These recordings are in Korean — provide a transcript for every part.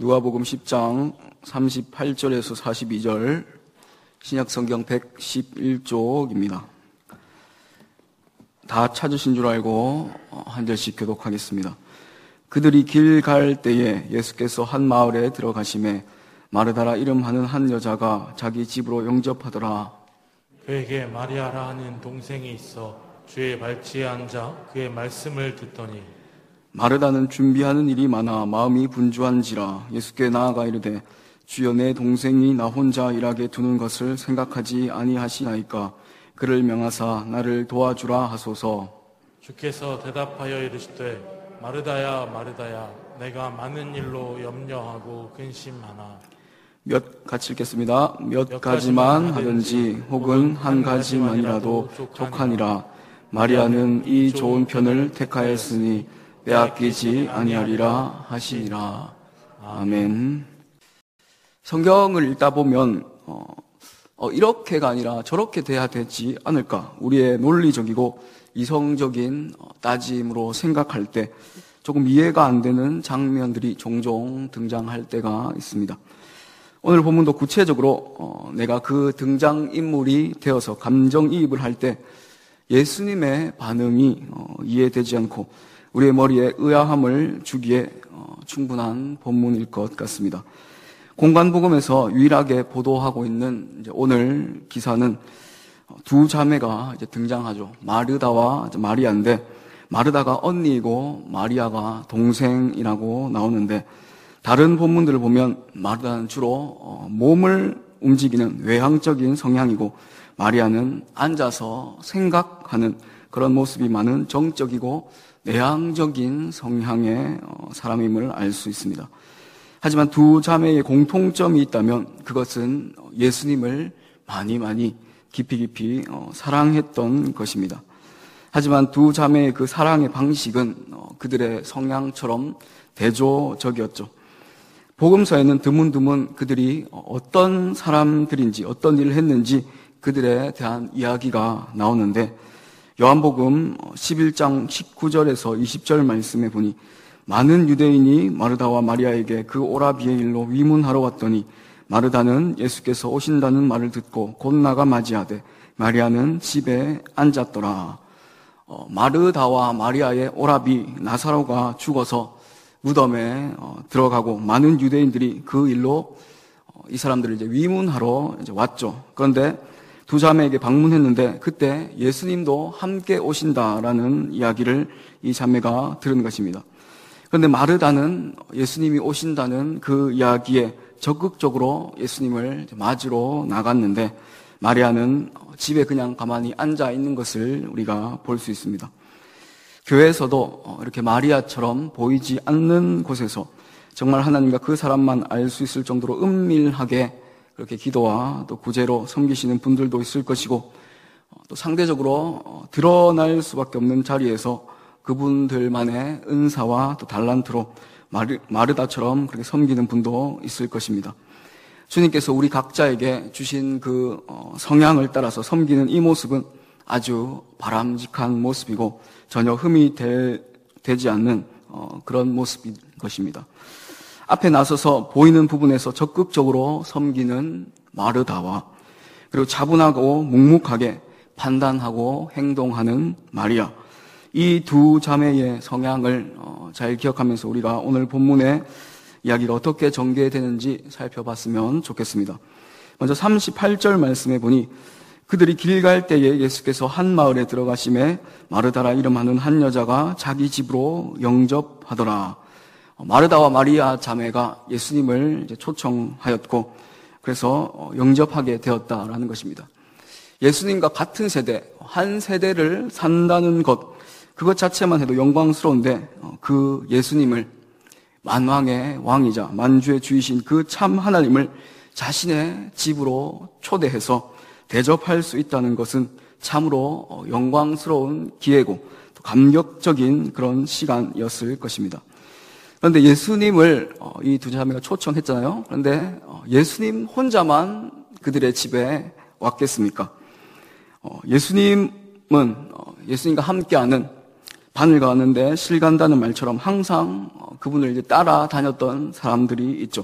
누가복음 10장 38절에서 42절, 신약성경 111쪽입니다. 다 찾으신 줄 알고 한 절씩 교독하겠습니다. 그들이 길 갈 때에 예수께서 한 마을에 들어가심에 마르다라 이름하는 한 여자가 자기 집으로 영접하더라. 그에게 마리아라 하는 동생이 있어 주의 발치에 앉아 그의 말씀을 듣더니 마르다는 준비하는 일이 많아 마음이 분주한지라 예수께 나아가 이르되 주여 내 동생이 나 혼자 일하게 두는 것을 생각하지 아니하시나이까. 그를 명하사 나를 도와주라 하소서. 주께서 대답하여 이르시되 마르다야 마르다야 내가 많은 일로 염려하고 근심하나 같이 읽겠습니다. 몇 가지만 하든지 혹은 한 가지만이라도 족하니라. 마리아는 이 좋은 편을 택하였으니 빼앗기지 아니하리라 하시니라. 아멘. 성경을 읽다 보면 이렇게가 아니라 저렇게 돼야 되지 않을까, 우리의 논리적이고 이성적인 따짐으로 생각할 때 조금 이해가 안 되는 장면들이 종종 등장할 때가 있습니다. 오늘 본문도 구체적으로 내가 그 등장인물이 되어서 감정이입을 할 때 예수님의 반응이 이해되지 않고 우리의 머리에 의아함을 주기에 충분한 본문일 것 같습니다. 공간복음에서 유일하게 보도하고 있는 오늘 기사는 두 자매가 등장하죠. 마르다와 마리아인데, 마르다가 언니이고 마리아가 동생이라고 나오는데, 다른 본문들을 보면 마르다는 주로 몸을 움직이는 외향적인 성향이고 마리아는 앉아서 생각하는 그런 모습이 많은 정적이고 내향적인 성향의 사람임을 알 수 있습니다. 하지만 두 자매의 공통점이 있다면 그것은 예수님을 많이 깊이 사랑했던 것입니다. 하지만 두 자매의 그 사랑의 방식은 그들의 성향처럼 대조적이었죠. 복음서에는 드문드문 그들이 어떤 사람들인지 어떤 일을 했는지 그들에 대한 이야기가 나오는데, 요한복음 11장 19절에서 20절 말씀에 보니 많은 유대인이 마르다와 마리아에게 그 오라비의 일로 위문하러 왔더니 마르다는 예수께서 오신다는 말을 듣고 곧 나가 맞이하되 마리아는 집에 앉았더라. 마르다와 마리아의 오라비 나사로가 죽어서 무덤에 들어가고 많은 유대인들이 그 일로 이 사람들을 위문하러 왔죠. 그런데 두 자매에게 방문했는데 그때 예수님도 함께 오신다라는 이야기를 이 자매가 들은 것입니다. 그런데 마르다는 예수님이 오신다는 그 이야기에 적극적으로 예수님을 맞으러 나갔는데, 마리아는 집에 그냥 가만히 앉아 있는 것을 우리가 볼 수 있습니다. 교회에서도 이렇게 마리아처럼 보이지 않는 곳에서 정말 하나님과 그 사람만 알 수 있을 정도로 은밀하게 그렇게 기도와 또 구제로 섬기시는 분들도 있을 것이고, 또 상대적으로 드러날 수밖에 없는 자리에서 그분들만의 은사와 또 달란트로 마르다처럼 그렇게 섬기는 분도 있을 것입니다. 주님께서 우리 각자에게 주신 그 성향을 따라서 섬기는 이 모습은 아주 바람직한 모습이고 전혀 흠이 되지 않는 그런 모습인 것입니다. 앞에 나서서 보이는 부분에서 적극적으로 섬기는 마르다와 그리고 차분하고 묵묵하게 판단하고 행동하는 마리아, 이 두 자매의 성향을 잘 기억하면서 우리가 오늘 본문의 이야기가 어떻게 전개되는지 살펴봤으면 좋겠습니다. 먼저 38절 말씀에 보니 그들이 길 갈 때에 예수께서 한 마을에 들어가심에 마르다라 이름하는 한 여자가 자기 집으로 영접하더라. 마르다와 마리아 자매가 예수님을 초청하였고 그래서 영접하게 되었다라는 것입니다. 예수님과 같은 세대, 한 세대를 산다는 것, 그것 자체만 해도 영광스러운데 그 예수님을, 만왕의 왕이자 만주의 주이신 그 참 하나님을 자신의 집으로 초대해서 대접할 수 있다는 것은 참으로 영광스러운 기회고 또 감격적인 그런 시간이었을 것입니다. 그런데 예수님을 이 두 자매가 초청했잖아요. 그런데 예수님 혼자만 그들의 집에 왔겠습니까? 예수님은 예수님과 함께하는 바늘 가는데 실 간다는 말처럼 항상 그분을 이제 따라다녔던 사람들이 있죠.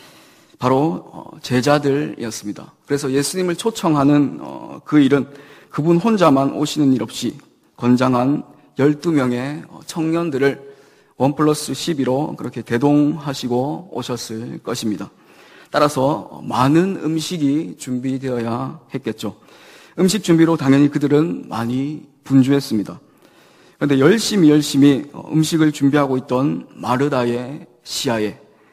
바로 제자들이었습니다. 그래서 예수님을 초청하는 그 일은 그분 혼자만 오시는 일 없이 건장한 12명의 청년들을 1+12로 그렇게 대동하시고 오셨을 것입니다. 따라서 많은 음식이 준비되어야 했겠죠. 음식 준비로 당연히 그들은 많이 분주했습니다. 그런데 열심히 음식을 준비하고 있던 마르다의 시야에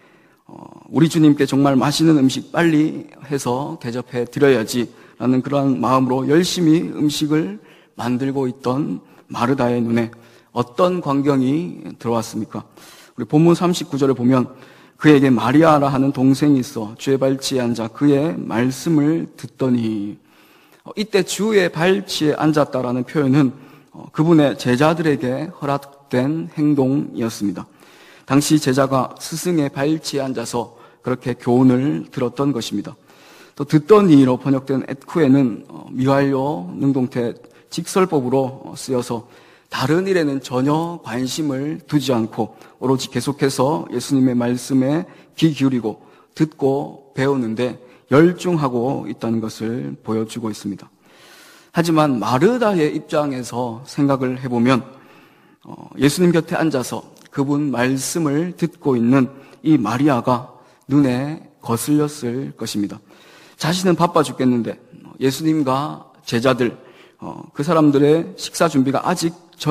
우리 주님께 정말 맛있는 음식 빨리 해서 대접해 드려야지라는 그러한 마음으로 열심히 음식을 만들고 있던 마르다의 눈에 어떤 광경이 들어왔습니까? 우리 본문 39절에 보면 그에게 마리아라 하는 동생이 있어 주의 발치에 앉아 그의 말씀을 듣더니, 이때 주의 발치에 앉았다라는 표현은 그분의 제자들에게 허락된 행동이었습니다. 당시 제자가 스승의 발치에 앉아서 그렇게 교훈을 들었던 것입니다. 또 듣더니로 번역된 에쿠에는 미완료 능동태 직설법으로 쓰여서 다른 일에는 전혀 관심을 두지 않고 오로지 계속해서 예수님의 말씀에 귀 기울이고 듣고 배우는데 열중하고 있다는 것을 보여주고 있습니다. 하지만 마르다의 입장에서 생각을 해보면 예수님 곁에 앉아서 그분 말씀을 듣고 있는 이 마리아가 눈에 거슬렸을 것입니다. 자신은 바빠 죽겠는데 예수님과 제자들, 그 사람들의 식사 준비가 아직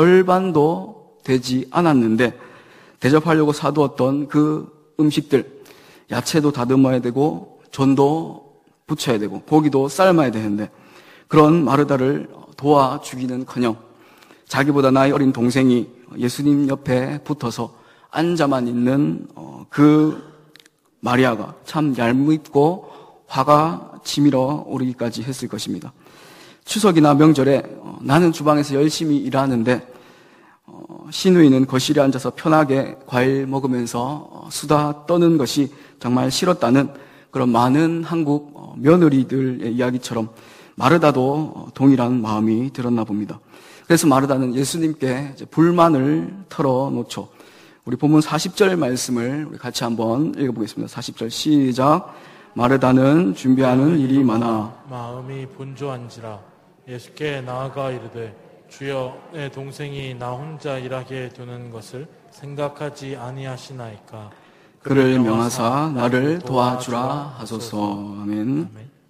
절반도 되지 않았는데 대접하려고 사두었던 그 음식들, 야채도 다듬어야 되고 전도 부쳐야 되고 고기도 삶아야 되는데 그런 마르다를 도와주기는커녕 자기보다 나이 어린 동생이 예수님 옆에 붙어서 앉아만 있는 그 마리아가 참 얄밉고 화가 치밀어 오르기까지 했을 것입니다. 추석이나 명절에 나는 주방에서 열심히 일하는데 시누이는 거실에 앉아서 편하게 과일 먹으면서 수다 떠는 것이 정말 싫었다는 그런 많은 한국 며느리들의 이야기처럼 마르다도 동일한 마음이 들었나 봅니다. 그래서 마르다는 예수님께 불만을 털어놓죠. 우리 본문 40절 말씀을 우리 같이 한번 읽어보겠습니다. 40절 시작. 마르다는 준비하는 일이 많아 마음이 분주한지라 예수께 나아가 이르되 주여 내 동생이 나 혼자 일하게 두는 것을 생각하지 아니하시나이까. 그를 명하사 나를 도와주라 하소서. 아멘.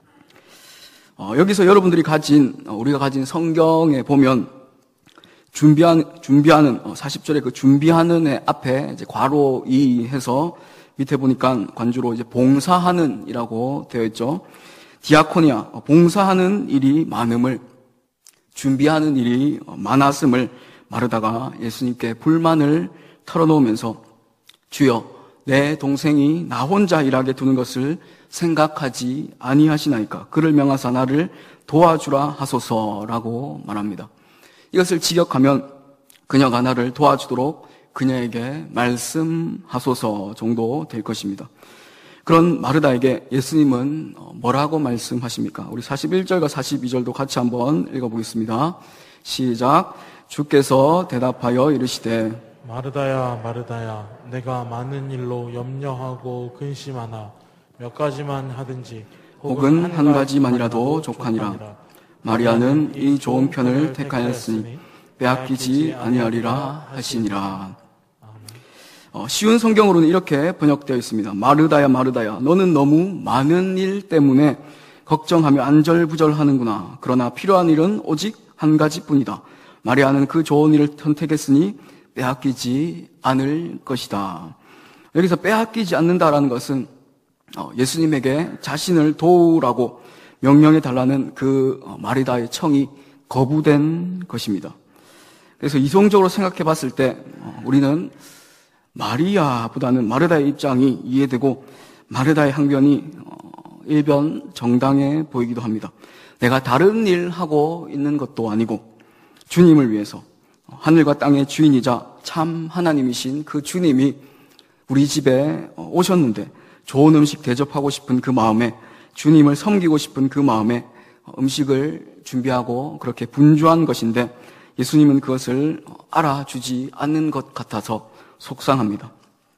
여기서 여러분들이 우리가 가진 성경에 보면 준비하는 40절에 그 준비하는의 앞에 이제 괄호 2 해서 밑에 보니까 관주로 이제 봉사하는 이라고 되어 있죠. 디아코니아, 봉사하는 일이 많음을, 준비하는 일이 많았음을 마르다가 예수님께 불만을 털어놓으면서 주여 내 동생이 나 혼자 일하게 두는 것을 생각하지 아니하시나이까. 그를 명하사 나를 도와주라 하소서라고 말합니다. 이것을 직역하면 그녀가 나를 도와주도록 그녀에게 말씀하소서 정도 될 것입니다. 그런 마르다에게 예수님은 뭐라고 말씀하십니까? 우리 41절과 42절도 같이 한번 읽어보겠습니다. 시작. 주께서 대답하여 이르시되 마르다야 마르다야 내가 많은 일로 염려하고 근심하나 몇 가지만 하든지 혹은 한 가지만이라도 족하니라. 마리아는 이 좋은 편을 택하였으니 빼앗기지 아니하리라 하시니라. 쉬운 성경으로는 이렇게 번역되어 있습니다. 마르다야 마르다야 너는 너무 많은 일 때문에 걱정하며 안절부절하는구나. 그러나 필요한 일은 오직 한 가지뿐이다. 마리아는 그 좋은 일을 선택했으니 빼앗기지 않을 것이다. 여기서 빼앗기지 않는다라는 것은 예수님에게 자신을 도우라고 명령해 달라는 그 마리다의 청이 거부된 것입니다. 그래서 이성적으로 생각해 봤을 때 우리는 마리아보다는 마르다의 입장이 이해되고 마르다의 항변이 일변 정당해 보이기도 합니다. 내가 다른 일 하고 있는 것도 아니고 주님을 위해서 하늘과 땅의 주인이자 참 하나님이신 그 주님이 우리 집에 오셨는데 좋은 음식 대접하고 싶은 그 마음에 주님을 섬기고 싶은 그 마음에 음식을 준비하고 그렇게 분주한 것인데 예수님은 그것을 알아주지 않는 것 같아서 속상합니다.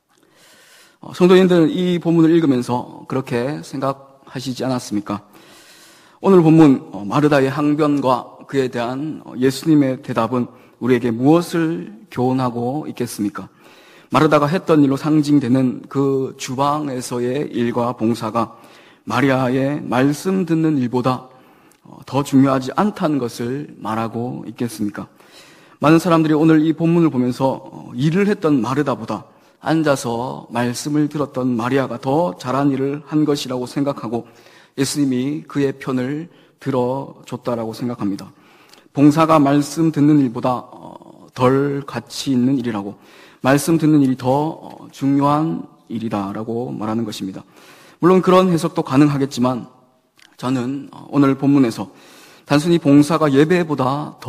성도님들은 이 본문을 읽으면서 그렇게 생각하시지 않았습니까? 오늘 본문 마르다의 항변과 그에 대한 예수님의 대답은 우리에게 무엇을 교훈하고 있겠습니까? 마르다가 했던 일로 상징되는 그 주방에서의 일과 봉사가 마리아의 말씀 듣는 일보다 더 중요하지 않다는 것을 말하고 있겠습니까? 많은 사람들이 오늘 이 본문을 보면서 일을 했던 마르다보다 앉아서 말씀을 들었던 마리아가 더 잘한 일을 한 것이라고 생각하고 예수님이 그의 편을 들어줬다라고 생각합니다. 봉사가 말씀 듣는 일보다 덜 가치 있는 일이라고, 말씀 듣는 일이 더 중요한 일이다라고 말하는 것입니다. 물론 그런 해석도 가능하겠지만 저는 오늘 본문에서 단순히 봉사가 예배보다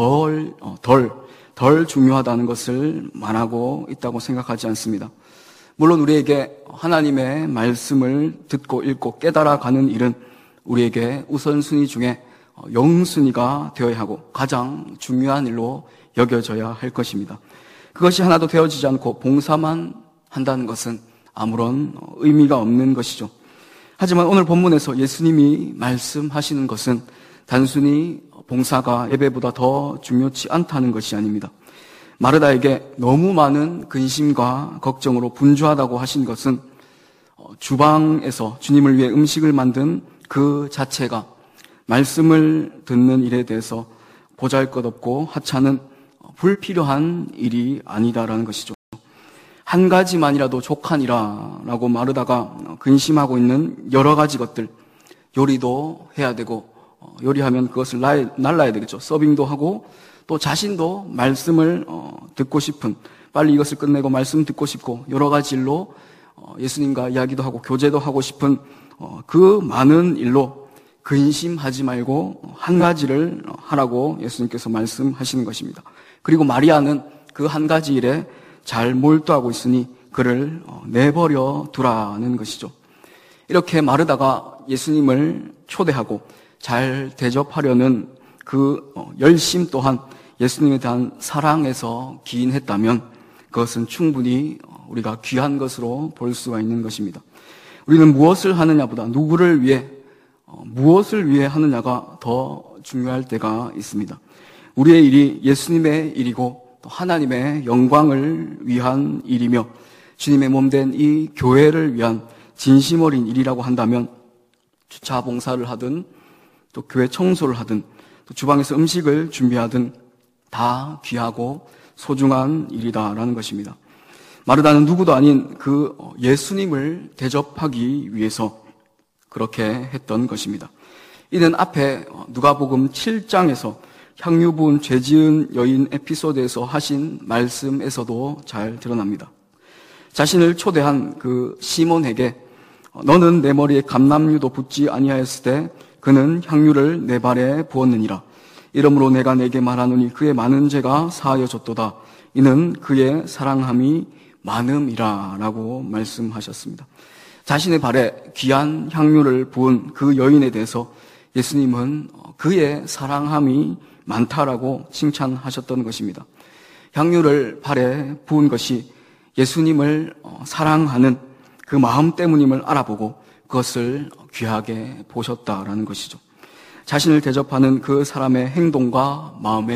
덜 중요하다는 것을 말하고 있다고 생각하지 않습니다. 물론 우리에게 하나님의 말씀을 듣고 읽고 깨달아가는 일은 우리에게 우선순위 중에 영순위가 되어야 하고 가장 중요한 일로 여겨져야 할 것입니다. 그것이 하나도 되어지지 않고 봉사만 한다는 것은 아무런 의미가 없는 것이죠. 하지만 오늘 본문에서 예수님이 말씀하시는 것은 단순히 봉사가 예배보다 더 중요치 않다는 것이 아닙니다. 마르다에게 너무 많은 근심과 걱정으로 분주하다고 하신 것은 주방에서 주님을 위해 음식을 만든 그 자체가 말씀을 듣는 일에 대해서 보잘것없고 하찮은 불필요한 일이 아니다라는 것이죠. 한 가지만이라도 족하니라 라고 마르다가 근심하고 있는 여러 가지 것들, 요리도 해야 되고 요리하면 그것을 날라야 되겠죠. 서빙도 하고 또 자신도 말씀을 듣고 싶은, 빨리 이것을 끝내고 말씀 듣고 싶고 여러 가지 일로 예수님과 이야기도 하고 교제도 하고 싶은 그 많은 일로 근심하지 말고 한 가지를 하라고 예수님께서 말씀하시는 것입니다. 그리고 마리아는 그 한 가지 일에 잘 몰두하고 있으니 그를 내버려 두라는 것이죠. 이렇게 마르다가 예수님을 초대하고 잘 대접하려는 그 열심 또한 예수님에 대한 사랑에서 기인했다면 그것은 충분히 우리가 귀한 것으로 볼 수가 있는 것입니다. 우리는 무엇을 하느냐보다 누구를 위해, 무엇을 위해 하느냐가 더 중요할 때가 있습니다. 우리의 일이 예수님의 일이고 또 하나님의 영광을 위한 일이며 주님의 몸된 이 교회를 위한 진심 어린 일이라고 한다면 주차 봉사를 하든 또 교회 청소를 하든 또 주방에서 음식을 준비하든 다 귀하고 소중한 일이다라는 것입니다. 마르다는 누구도 아닌 그 예수님을 대접하기 위해서 그렇게 했던 것입니다. 이는 앞에 누가복음 7장에서 향유 부은 죄 지은 여인 에피소드에서 하신 말씀에서도 잘 드러납니다. 자신을 초대한 그 시몬에게 너는 내 머리에 감람유도 붓지 아니하였을 때 그는 향유를 내 발에 부었느니라. 이러므로 내가 내게 말하노니 그의 많은 죄가 사하여졌도다. 이는 그의 사랑함이 많음이라 라고 말씀하셨습니다. 자신의 발에 귀한 향유를 부은 그 여인에 대해서 예수님은 그의 사랑함이 많다라고 칭찬하셨던 것입니다. 향유를 발에 부은 것이 예수님을 사랑하는 그 마음 때문임을 알아보고 그것을 귀하게 보셨다라는 것이죠. 자신을 대접하는 그 사람의 행동과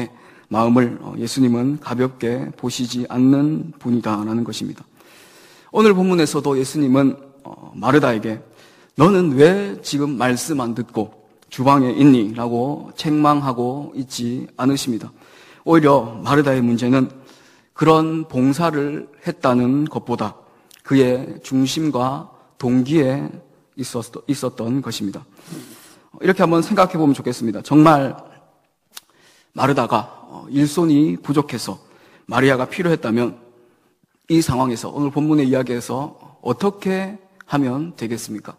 마음을 예수님은 가볍게 보시지 않는 분이다라는 것입니다. 오늘 본문에서도 예수님은 마르다에게 너는 왜 지금 말씀 안 듣고 주방에 있니? 라고 책망하고 있지 않으십니다. 오히려 마르다의 문제는 그런 봉사를 했다는 것보다 그의 중심과 동기에 있었던 것입니다. 이렇게 한번 생각해 보면 좋겠습니다. 정말 마르다가 일손이 부족해서 마리아가 필요했다면 이 상황에서 오늘 본문의 이야기에서 어떻게 하면 되겠습니까?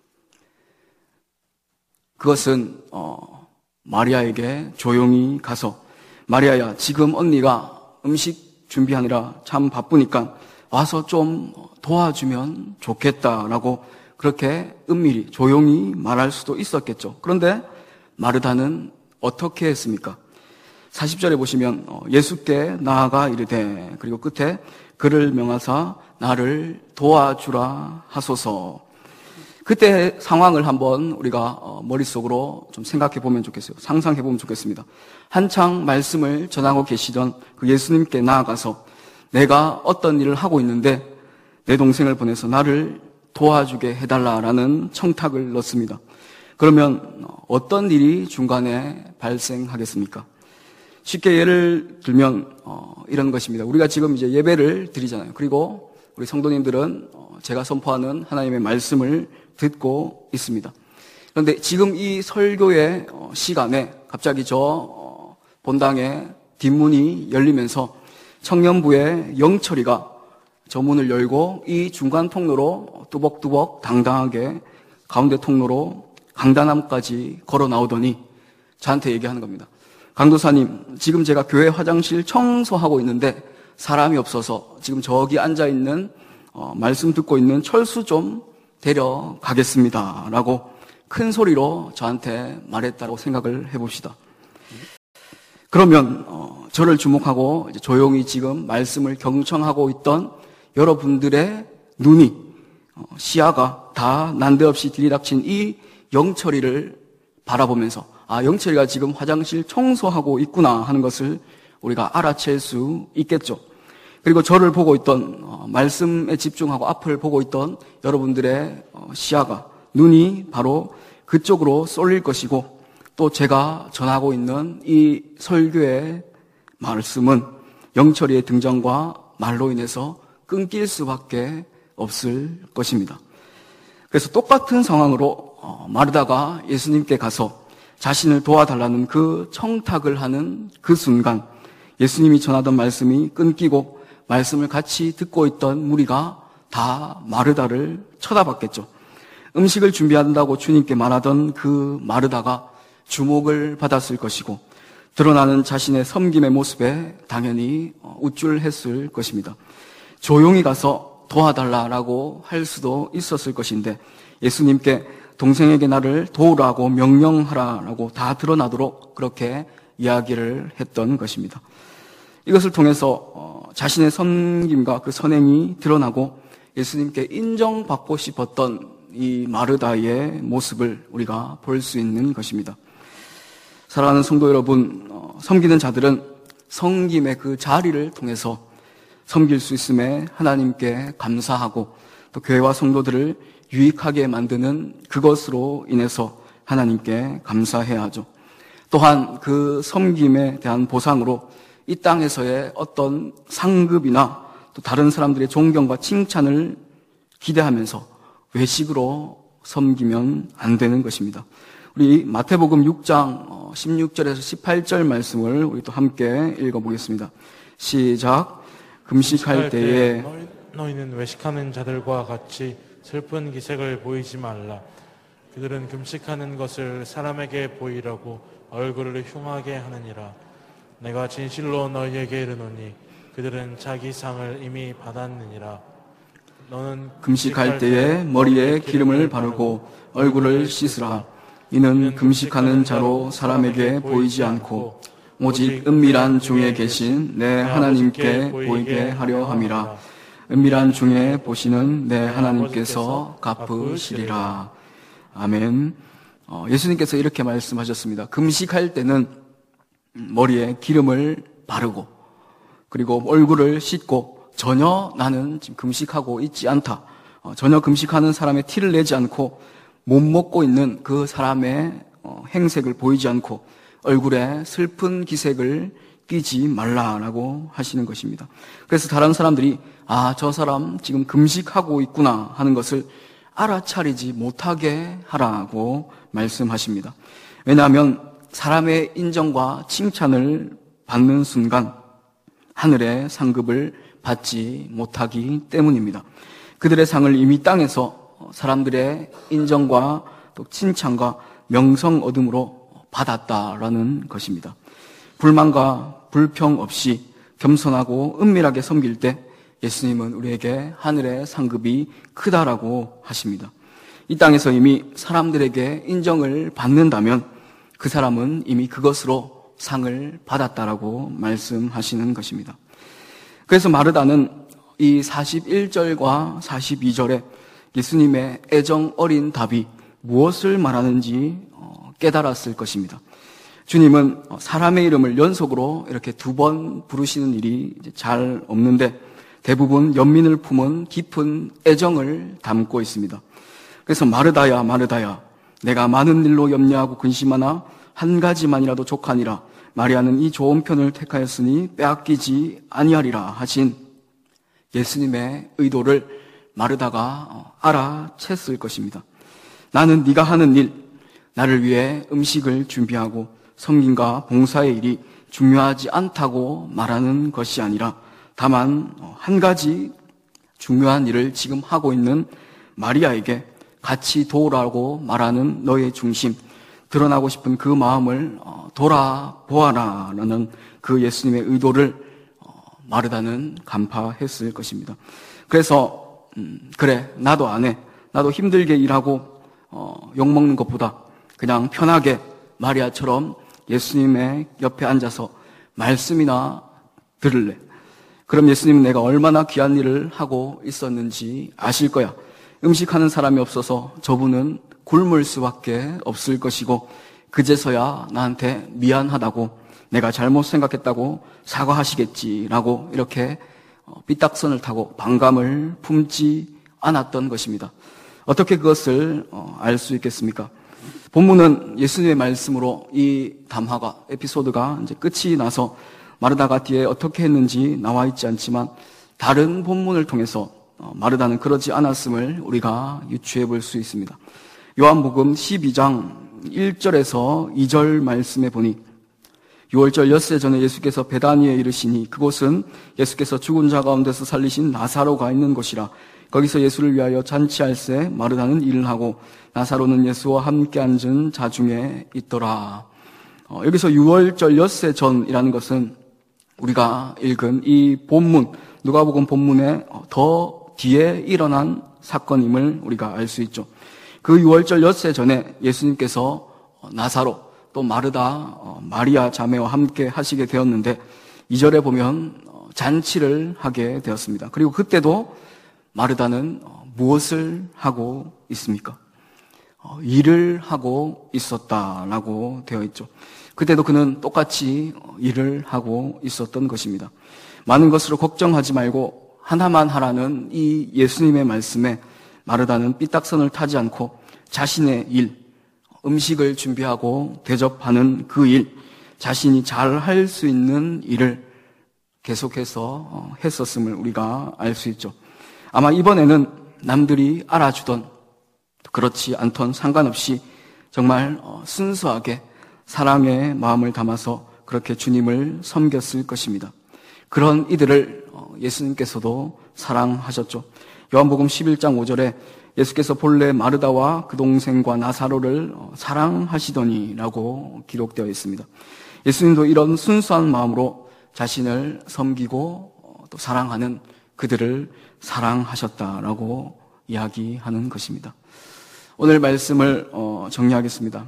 그것은 마리아에게 조용히 가서 마리아야 지금 언니가 음식 준비하느라 참 바쁘니까 와서 좀 도와주면 좋겠다라고 그렇게 은밀히 조용히 말할 수도 있었겠죠. 그런데 마르다는 어떻게 했습니까? 40절에 보시면 예수께 나아가 이르되, 그리고 끝에 그를 명하사 나를 도와주라 하소서. 그때 상황을 한번 우리가 머릿속으로 좀 생각해 보면 좋겠어요. 상상해 보면 좋겠습니다. 한창 말씀을 전하고 계시던 그 예수님께 나아가서 내가 어떤 일을 하고 있는데 내 동생을 보내서 나를 도와주게 해달라라는 청탁을 넣습니다. 그러면 어떤 일이 중간에 발생하겠습니까? 쉽게 예를 들면 이런 것입니다. 우리가 지금 이제 예배를 드리잖아요. 그리고 우리 성도님들은 제가 선포하는 하나님의 말씀을 듣고 있습니다. 그런데 지금 이 설교의 시간에 갑자기 저 본당의 뒷문이 열리면서 청년부의 영철이가 저 문을 열고 이 중간 통로로 뚜벅뚜벅 당당하게 가운데 통로로 강단함까지 걸어 나오더니 저한테 얘기하는 겁니다. 강도사님, 지금 제가 교회 화장실 청소하고 있는데 사람이 없어서 지금 저기 앉아있는 말씀 듣고 있는 철수 좀 데려가겠습니다 라고 큰 소리로 저한테 말했다고 생각을 해봅시다. 그러면 저를 주목하고 이제 조용히 지금 말씀을 경청하고 있던 여러분들의 눈이 시야가 다 난데없이 들이닥친 이 영철이를 바라보면서 영철이가 지금 화장실 청소하고 있구나 하는 것을 우리가 알아챌 수 있겠죠. 그리고 저를 보고 있던 말씀에 집중하고 앞을 보고 있던 여러분들의 시야가 눈이 바로 그쪽으로 쏠릴 것이고 또 제가 전하고 있는 이 설교의 말씀은 영철이의 등장과 말로 인해서 끊길 수밖에 없을 것입니다. 그래서 똑같은 상황으로 마르다가 예수님께 가서 자신을 도와달라는 그 청탁을 하는 그 순간 예수님이 전하던 말씀이 끊기고 말씀을 같이 듣고 있던 무리가 다 마르다를 쳐다봤겠죠. 음식을 준비한다고 주님께 말하던 그 마르다가 주목을 받았을 것이고 드러나는 자신의 섬김의 모습에 당연히 우쭐했을 것입니다. 조용히 가서 도와달라고 할 수도 있었을 것인데 예수님께 동생에게 나를 도우라고 명령하라라고 다 드러나도록 그렇게 이야기를 했던 것입니다. 이것을 통해서 자신의 섬김과 그 선행이 드러나고 예수님께 인정받고 싶었던 이 마르다의 모습을 우리가 볼 수 있는 것입니다. 사랑하는 성도 여러분, 섬기는 자들은 섬김의 그 자리를 통해서 섬길 수 있음에 하나님께 감사하고 또 교회와 성도들을 유익하게 만드는 그것으로 인해서 하나님께 감사해야 하죠. 또한 그 섬김에 대한 보상으로 이 땅에서의 어떤 상급이나 또 다른 사람들의 존경과 칭찬을 기대하면서 외식으로 섬기면 안 되는 것입니다. 우리 마태복음 6장 16절에서 18절 말씀을 우리 또 함께 읽어보겠습니다. 시작. 금식할 때에 너희는 외식하는 자들과 같이 슬픈 기색을 보이지 말라. 그들은 금식하는 것을 사람에게 보이려고 얼굴을 흉하게 하느니라. 내가 진실로 너희에게 이르노니 그들은 자기 상을 이미 받았느니라. 너는 금식할 때에 머리에 기름을 바르고 얼굴을 씻으라. 이는 금식하는 자로 사람에게 보이지 않고 오직 은밀한 중에 계신 내 하나님께 보이게 하려 함이라. 은밀한 중에 보시는 내 하나님께서 갚으시리라. 아멘. 예수님께서 이렇게 말씀하셨습니다. 금식할 때는 머리에 기름을 바르고 그리고 얼굴을 씻고 전혀 나는 지금 금식하고 있지 않다. 전혀 금식하는 사람의 티를 내지 않고 못 먹고 있는 그 사람의 행색을 보이지 않고 얼굴에 슬픈 기색을 띠지 말라라고 하시는 것입니다. 그래서 다른 사람들이 저 사람 지금 금식하고 있구나 하는 것을 알아차리지 못하게 하라고 말씀하십니다. 왜냐하면 사람의 인정과 칭찬을 받는 순간 하늘의 상급을 받지 못하기 때문입니다. 그들의 상을 이미 땅에서 사람들의 인정과 또 칭찬과 명성 얻음으로 받았다라는 것입니다. 불만과 불평 없이 겸손하고 은밀하게 섬길 때 예수님은 우리에게 하늘의 상급이 크다라고 하십니다. 이 땅에서 이미 사람들에게 인정을 받는다면 그 사람은 이미 그것으로 상을 받았다라고 말씀하시는 것입니다. 그래서 마르다는 이 41절과 42절에 예수님의 애정 어린 답이 무엇을 말하는지 깨달았을 것입니다. 주님은 사람의 이름을 연속으로 이렇게 2번 부르시는 일이 잘 없는데 대부분 연민을 품은 깊은 애정을 담고 있습니다. 그래서 마르다야 마르다야 내가 많은 일로 염려하고 근심하나 한 가지만이라도 족하니라. 마리아는 이 좋은 편을 택하였으니 빼앗기지 아니하리라 하신 예수님의 의도를 마르다가 알아챘을 것입니다. 나는 네가 하는 일, 나를 위해 음식을 준비하고 섬김과 봉사의 일이 중요하지 않다고 말하는 것이 아니라 다만 한 가지 중요한 일을 지금 하고 있는 마리아에게 같이 도우라고 말하는 너의 중심, 드러나고 싶은 그 마음을 돌아보아라 라는 그 예수님의 의도를 마르다는 간파했을 것입니다. 그래서 그래 나도 안 해. 나도 힘들게 일하고 욕먹는 것보다 그냥 편하게 마리아처럼 예수님의 옆에 앉아서 말씀이나 들을래. 그럼 예수님은 내가 얼마나 귀한 일을 하고 있었는지 아실 거야. 음식하는 사람이 없어서 저분은 굶을 수밖에 없을 것이고 그제서야 나한테 미안하다고 내가 잘못 생각했다고 사과하시겠지라고 이렇게 삐딱선을 타고 반감을 품지 않았던 것입니다. 어떻게 그것을 알 수 있겠습니까? 본문은 예수님의 말씀으로 이 담화가 에피소드가 이제 끝이 나서 마르다가 뒤에 어떻게 했는지 나와 있지 않지만 다른 본문을 통해서 마르다는 그러지 않았음을 우리가 유추해 볼 수 있습니다. 요한복음 12장 1절에서 2절 말씀에 보니 6월절 엿새 전에 예수께서 베다니에 이르시니 그곳은 예수께서 죽은 자 가운데서 살리신 나사로가 있는 곳이라. 거기서 예수를 위하여 잔치할새 마르다는 일을 하고 나사로는 예수와 함께 앉은 자 중에 있더라. 여기서 6월절 엿새 전이라는 것은 우리가 읽은 이 본문 누가복음 본문의 더 뒤에 일어난 사건임을 우리가 알 수 있죠. 그 6월절 엿새 전에 예수님께서 나사로 또 마르다, 마리아 자매와 함께 하시게 되었는데 2절에 보면 잔치를 하게 되었습니다. 그리고 그때도 마르다는 무엇을 하고 있습니까? 일을 하고 있었다라고 되어 있죠. 그때도 그는 똑같이 일을 하고 있었던 것입니다. 많은 것으로 걱정하지 말고 하나만 하라는 이 예수님의 말씀에 마르다는 삐딱선을 타지 않고 자신의 일, 음식을 준비하고 대접하는 그 일, 자신이 잘 할 수 있는 일을 계속해서 했었음을 우리가 알 수 있죠. 아마 이번에는 남들이 알아주던 그렇지 않던 상관없이 정말 순수하게 사랑의 마음을 담아서 그렇게 주님을 섬겼을 것입니다. 그런 이들을 예수님께서도 사랑하셨죠. 요한복음 11장 5절에 예수께서 본래 마르다와 그 동생과 나사로를 사랑하시더니라고 기록되어 있습니다. 예수님도 이런 순수한 마음으로 자신을 섬기고 또 사랑하는 그들을 사랑하셨다라고 이야기하는 것입니다. 오늘 말씀을 정리하겠습니다.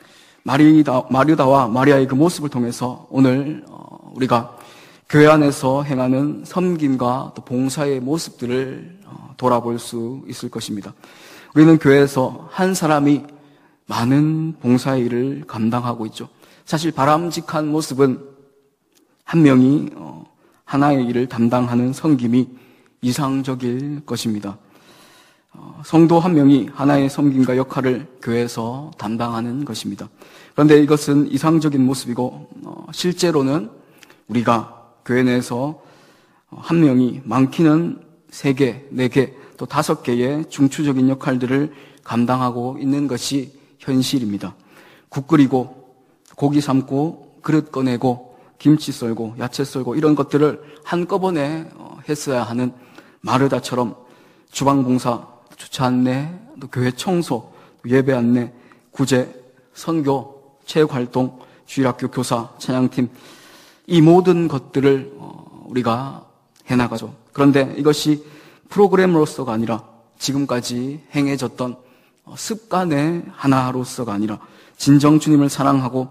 마르다와 마리아의 그 모습을 통해서 오늘 우리가 교회 안에서 행하는 섬김과 또 봉사의 모습들을 돌아볼 수 있을 것입니다. 우리는 교회에서 한 사람이 많은 봉사의 일을 감당하고 있죠. 사실 바람직한 모습은 한 명이 하나의 일을 담당하는 섬김이 이상적일 것입니다. 성도 한 명이 하나의 섬김과 역할을 교회에서 담당하는 것입니다. 그런데 이것은 이상적인 모습이고 실제로는 우리가 교회 내에서 한 명이 많게는 3개, 4개, 또 5개의 중추적인 역할들을 감당하고 있는 것이 현실입니다. 국 끓이고, 고기 삶고, 그릇 꺼내고, 김치 썰고, 야채 썰고 이런 것들을 한꺼번에 했어야 하는 마르다처럼 주방 봉사, 주차 안내, 또 교회 청소, 예배 안내, 구제, 선교, 체육활동, 주일학교 교사, 찬양팀 이 모든 것들을 우리가 해나가죠. 그런데 이것이 프로그램으로서가 아니라 지금까지 행해졌던 습관의 하나로서가 아니라 진정 주님을 사랑하고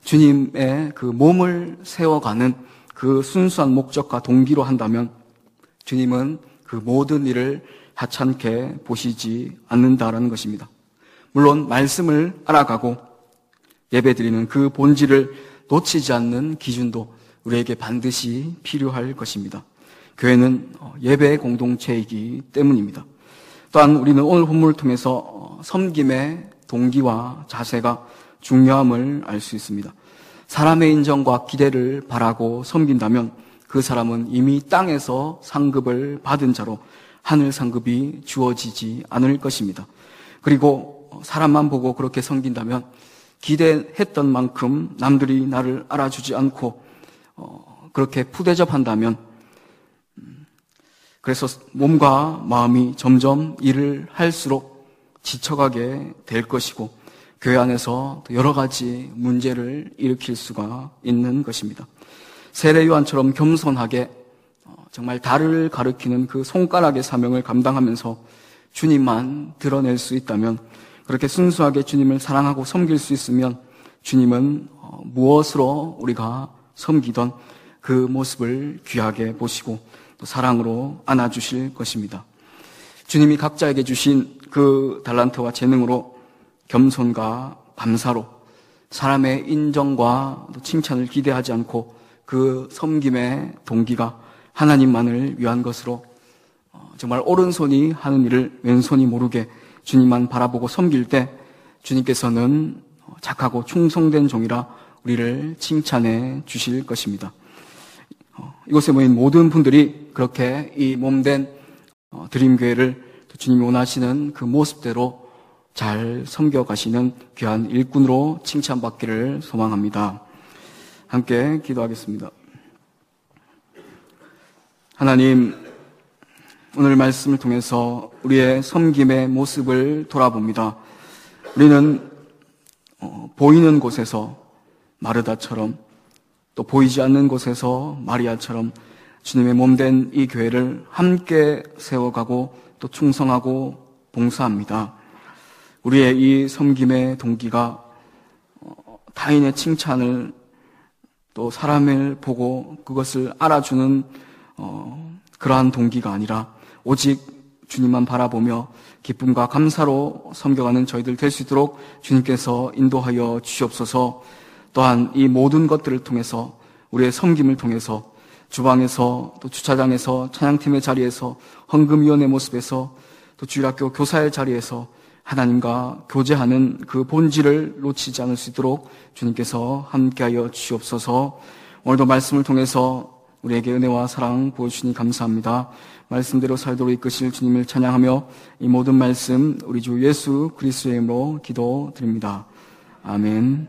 주님의 그 몸을 세워가는 그 순수한 목적과 동기로 한다면 주님은 그 모든 일을 하찮게 보시지 않는다라는 것입니다. 물론 말씀을 알아가고 예배드리는 그 본질을 놓치지 않는 기준도 우리에게 반드시 필요할 것입니다. 교회는 예배의 공동체이기 때문입니다. 또한 우리는 오늘 본문을 통해서 섬김의 동기와 자세가 중요함을 알 수 있습니다. 사람의 인정과 기대를 바라고 섬긴다면 그 사람은 이미 땅에서 상급을 받은 자로 하늘 상급이 주어지지 않을 것입니다. 그리고 사람만 보고 그렇게 섬긴다면 기대했던 만큼 남들이 나를 알아주지 않고 그렇게 푸대접한다면 그래서 몸과 마음이 점점 일을 할수록 지쳐가게 될 것이고 교회 안에서 여러 가지 문제를 일으킬 수가 있는 것입니다. 세례 요한처럼 겸손하게 정말 달을 가리키는 그 손가락의 사명을 감당하면서 주님만 드러낼 수 있다면, 그렇게 순수하게 주님을 사랑하고 섬길 수 있으면 주님은 무엇으로 우리가 섬기던 그 모습을 귀하게 보시고 또 사랑으로 안아주실 것입니다. 주님이 각자에게 주신 그 달란트와 재능으로 겸손과 감사로 사람의 인정과 칭찬을 기대하지 않고 그 섬김의 동기가 하나님만을 위한 것으로 정말 오른손이 하는 일을 왼손이 모르게 주님만 바라보고 섬길 때 주님께서는 착하고 충성된 종이라 우리를 칭찬해 주실 것입니다. 이곳에 모인 모든 분들이 그렇게 이 몸된 드림교회를 주님이 원하시는 그 모습대로 잘 섬겨가시는 귀한 일꾼으로 칭찬받기를 소망합니다. 함께 기도하겠습니다. 하나님, 오늘 말씀을 통해서 우리의 섬김의 모습을 돌아봅니다. 우리는 보이는 곳에서 마르다처럼 또 보이지 않는 곳에서 마리아처럼 주님의 몸된 이 교회를 함께 세워가고 또 충성하고 봉사합니다. 우리의 이 섬김의 동기가 타인의 칭찬을 또 사람을 보고 그것을 알아주는 그러한 동기가 아니라 오직 주님만 바라보며 기쁨과 감사로 섬겨가는 저희들 될 수 있도록 주님께서 인도하여 주시옵소서. 또한 이 모든 것들을 통해서 우리의 섬김을 통해서 주방에서 또 주차장에서 찬양팀의 자리에서 헌금위원회 모습에서 또 주일학교 교사의 자리에서 하나님과 교제하는 그 본질을 놓치지 않을 수 있도록 주님께서 함께하여 주시옵소서. 오늘도 말씀을 통해서 우리에게 은혜와 사랑 보여주시니 감사합니다. 말씀대로 살도록 이끄실 주님을 찬양하며 이 모든 말씀 우리 주 예수 그리스도의 이름으로 기도드립니다. 아멘.